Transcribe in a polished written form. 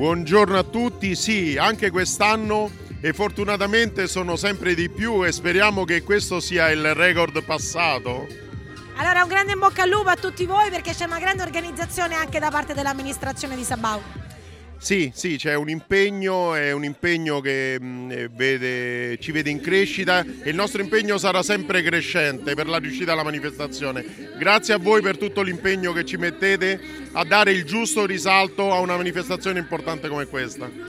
Buongiorno a tutti, sì, anche quest'anno e fortunatamente sono sempre di più e speriamo che questo sia il record passato. Allora un grande in bocca al lupo a tutti voi, perché c'è una grande organizzazione anche da parte dell'amministrazione di Sabau. Sì, c'è un impegno, è un impegno che ci vede in crescita e il nostro impegno sarà sempre crescente per la riuscita della manifestazione. Grazie a voi per tutto l'impegno che ci mettete a dare il giusto risalto a una manifestazione importante come questa.